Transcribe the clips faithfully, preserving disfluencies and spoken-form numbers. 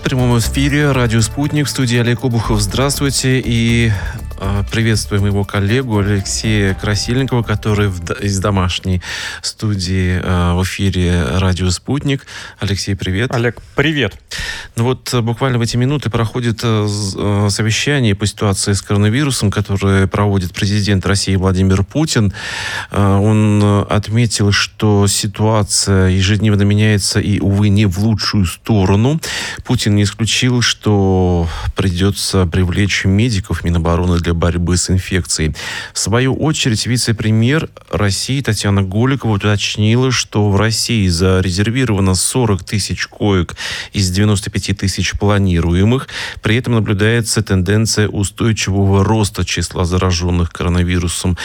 прямом эфире радио «Спутник», в студии Олег Обухов. Здравствуйте. И э, приветствуем его коллегу Алексея Красильникова, который в, из домашней студии э, в эфире радио «Спутник». Алексей, привет. Олег, привет. Ну вот буквально в эти минуты проходит э, совещание по ситуации с коронавирусом, которое проводит президент России Владимир Путин. Э, он отметил, что ситуация ежедневно меняется и, увы, не в лучшую сторону. Путин не исключил, что придется привлечь медиков Минобороны для борьбы с инфекцией. В свою очередь, вице-премьер России Татьяна Голикова уточнила, что в России зарезервировано сорок тысяч коек из девяноста пяти тысяч планируемых. При этом наблюдается тенденция устойчивого роста числа зараженных коронавирусом.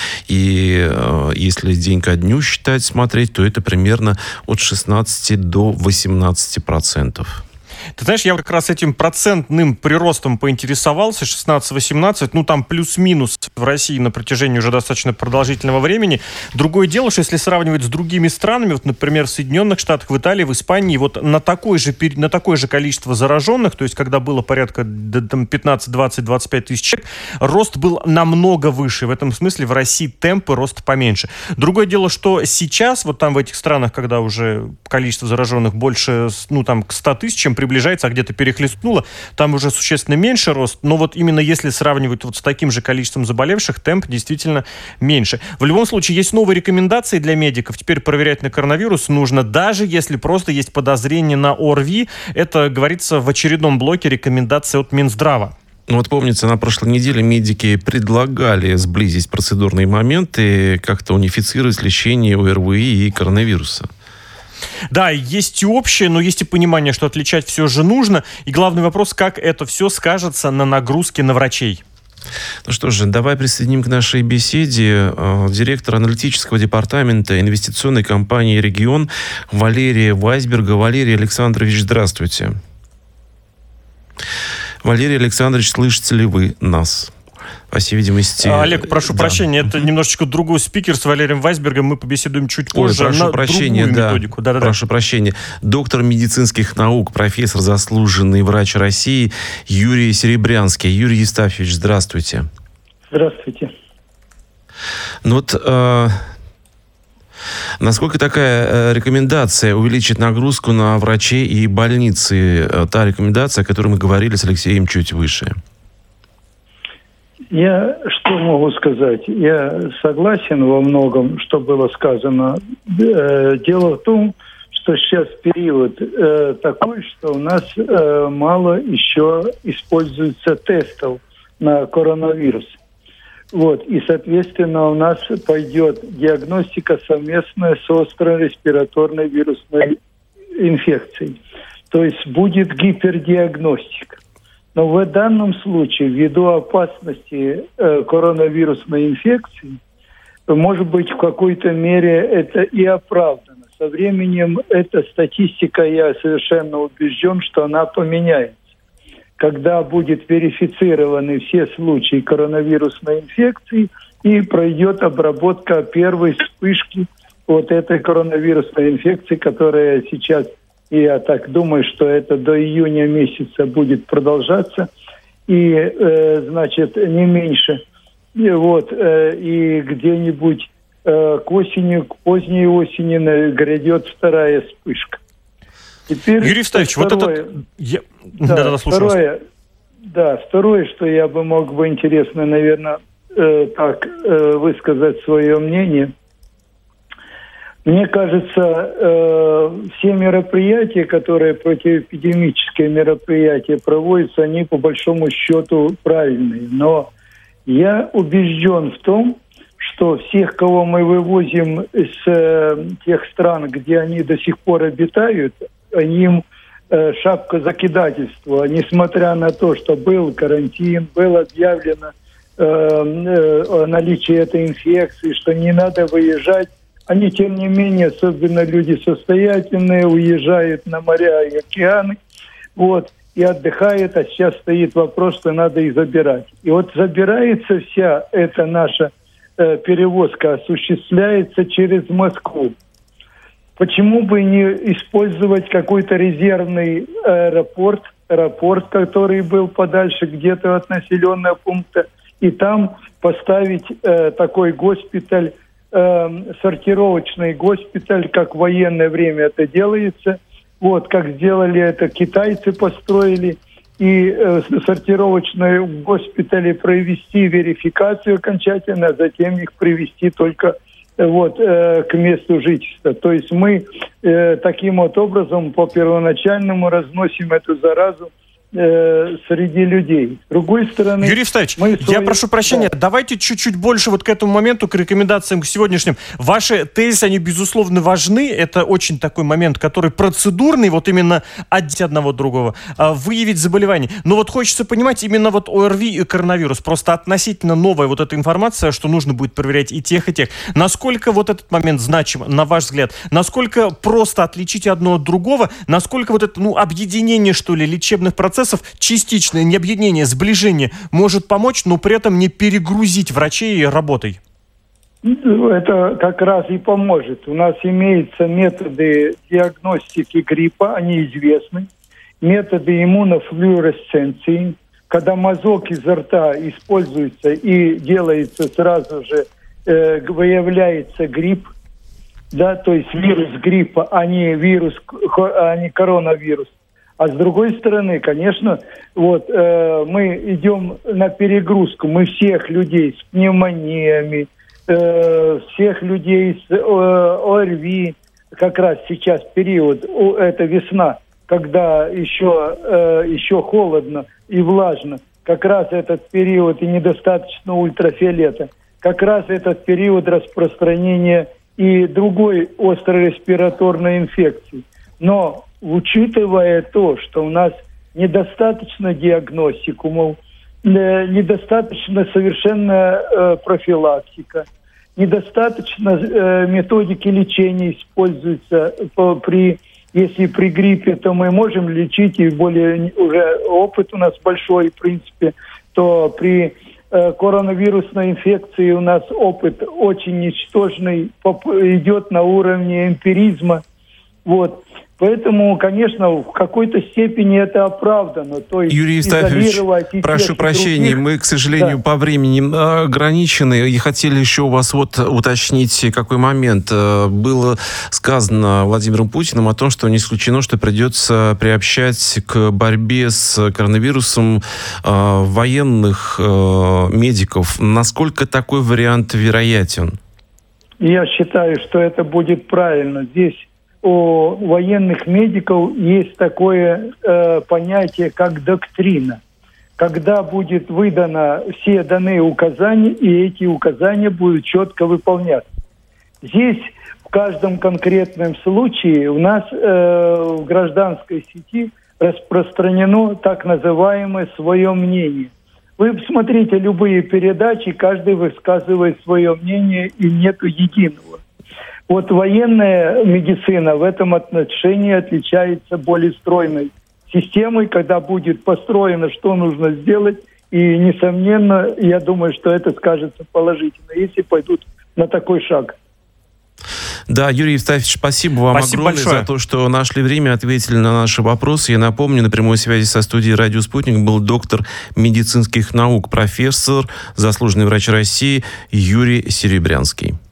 И э, если день ко дню считать, смотреть, то это примерно от шестнадцати до восемнадцати процентов. Ты знаешь, я как раз этим процентным приростом поинтересовался, шестнадцать-восемнадцать, ну там плюс-минус в России на протяжении уже достаточно продолжительного времени. Другое дело, что если сравнивать с другими странами, вот, например, в Соединенных Штатах, в Италии, в Испании, вот на такое же, на такое же количество зараженных, то есть когда было порядка пятнадцать, двадцать, двадцать пять тысяч человек, рост был намного выше. В этом смысле в России темпы роста поменьше. Другое дело, что сейчас, вот там в этих странах, когда уже количество зараженных больше, ну там к ста тысячам приближается, приближается, а где-то перехлестнуло, там уже существенно меньше рост, но вот именно если сравнивать вот с таким же количеством заболевших, темп действительно меньше. В любом случае, есть новые рекомендации для медиков. Теперь проверять на коронавирус нужно, даже если просто есть подозрение на ОРВИ. Это говорится в очередном блоке рекомендаций от Минздрава. Ну вот помнится, на прошлой неделе медики предлагали сблизить процедурные моменты, как-то унифицировать лечение ОРВИ и коронавируса. Да, есть и общее, но есть и понимание, что отличать все же нужно. И главный вопрос, как это все скажется на нагрузке на врачей. Ну что же, давай присоединим к нашей беседе э, директора аналитического департамента инвестиционной компании «Регион» Валерия Вайсберга. Валерий Александрович, здравствуйте. Валерий Александрович, слышите ли вы нас? По всей видимости... Олег, прошу да. прощения, это немножечко другой спикер с Валерием Вайсбергом. Мы побеседуем чуть позже. Ой, прошу на прощения, другую да. методику. Да-да-да. Прошу прощения. Доктор медицинских наук, профессор, заслуженный врач России Юрий Серебрянский. Юрий Евстафьевич, здравствуйте. Здравствуйте. Ну вот... Э, насколько такая э, рекомендация увеличить нагрузку на врачей и больницы? Э, та рекомендация, о которой мы говорили с Алексеем чуть выше. Я что могу сказать? Я согласен во многом, что было сказано. Дело в том, что сейчас период э, такой, что у нас э, мало еще используется тестов на коронавирус. Вот. И, соответственно, у нас пойдет диагностика совместная с острой респираторной вирусной инфекцией. То есть будет гипердиагностика. Но в данном случае, ввиду опасности э, коронавирусной инфекции, может быть, в какой-то мере это и оправдано. Со временем эта статистика, я совершенно убежден, что она поменяется. Когда будут верифицированы все случаи коронавирусной инфекции и пройдет обработка первой вспышки вот этой коронавирусной инфекции, которая сейчас... И я так думаю, что это до июня месяца будет продолжаться. И, э, значит, не меньше. И вот, э, и где-нибудь э, к осени, к поздней осени грядет вторая вспышка. Теперь Юрий Евстафьевич, вот это... Я... Да, да, да, второе, да, второе, что я бы мог бы интересно, наверное, э, так э, высказать свое мнение. Мне кажется, э, все мероприятия, которые противоэпидемические мероприятия проводятся, они по большому счету правильные. Но я убежден в том, что всех, кого мы вывозим из э, тех стран, где они до сих пор обитают, им э, шапка закидательства, несмотря на то, что был карантин, было объявлено э, э, наличие этой инфекции, что не надо выезжать. Они, тем не менее, особенно люди состоятельные, уезжают на моря и океаны, вот, и отдыхают, а сейчас стоит вопрос, что надо их забирать. И вот забирается вся эта наша э, перевозка, осуществляется через Москву. Почему бы не использовать какой-то резервный аэропорт аэропорт, который был подальше где-то от населенного пункта, и там поставить э, такой госпиталь, э, сортировочный госпиталь, как в военное время это делается, вот, как сделали это китайцы, построили, и э, сортировочные госпитали провести верификацию окончательно, а затем их привести только э, вот, э, к месту жительства. То есть мы э, таким вот образом по первоначальному разносим эту заразу э, среди людей. С другой стороны... Юрий Витальевич, мы я свои... прошу прощения, да. давайте чуть-чуть больше вот к этому моменту, к рекомендациям, к сегодняшним. Ваши тезисы, они, безусловно, важны. Это очень такой момент, который процедурный, вот именно от одного другого, выявить заболевание. Но вот хочется понимать, именно вот ОРВИ и коронавирус, просто относительно новая вот эта информация, что нужно будет проверять и тех, и тех. Насколько вот этот момент значим, на ваш взгляд? Насколько просто отличить одно от другого? Насколько вот это, ну, объединение, что ли, лечебных процессов, частичное, не объединение, сближение, может помочь, но при этом не перегрузить врачей работой? Это как раз и поможет. У нас имеются методы диагностики гриппа, они известны. Методы иммунофлюоресценции, когда мазок изо рта используется и делается сразу же, э, выявляется грипп, да, то есть вирус гриппа, а не вирус, а не коронавирус. А с другой стороны, конечно, вот э, мы идем на перегрузку. Мы всех людей с пневмониями, э, всех людей с э, ОРВИ, как раз сейчас период, о, это весна, когда еще, э, еще холодно и влажно, как раз этот период и недостаточно ультрафиолета, как раз этот период распространения и другой острой респираторной инфекции. Но учитывая то, что у нас недостаточно диагностикумов, недостаточно совершенно э, профилактика, недостаточно э, методики лечения используются по, при, если при гриппе, то мы можем лечить, и более уже опыт у нас большой, в принципе, то при э, коронавирусной инфекции у нас опыт очень ничтожный, поп- идет на уровне эмпиризма, вот. Поэтому, конечно, в какой-то степени это оправдано. То есть Юрий Евстафьевич, прошу прощения, других... мы, к сожалению, да. по времени ограничены. И хотели еще у вас вот уточнить, какой момент. Было сказано Владимиром Путиным о том, что не исключено, что придется приобщать к борьбе с коронавирусом военных медиков. Насколько такой вариант вероятен? Я считаю, что это будет правильно. Здесь у военных медиков есть такое э, понятие, как доктрина. Когда будет выдано все данные указания, и эти указания будут четко выполняться. Здесь в каждом конкретном случае у нас э, в гражданской сети распространено так называемое свое мнение. Вы посмотрите любые передачи, каждый высказывает свое мнение, и нету единого. Вот военная медицина в этом отношении отличается более стройной системой, когда будет построено, что нужно сделать, и, несомненно, я думаю, что это скажется положительно, если пойдут на такой шаг. Да, Юрий Евстафьевич, спасибо вам спасибо огромное большое. за то, что нашли время, ответили на наши вопросы. Я напомню, на прямой связи со студией «Радио Спутник» был доктор медицинских наук, профессор, заслуженный врач России Юрий Серебрянский.